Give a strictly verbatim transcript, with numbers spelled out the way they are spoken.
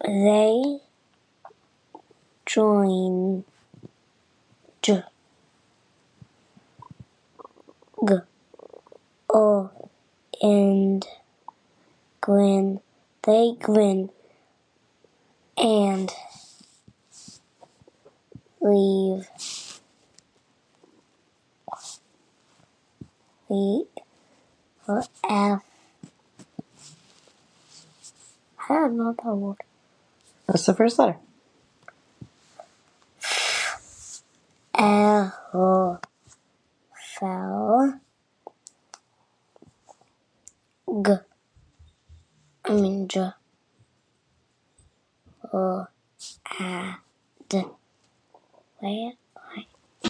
They joined G, O, and Gwen. They grin and leave. We F. I don't know that word. What's the first letter? L. Fell. G. I mean J. O. A. D. Where?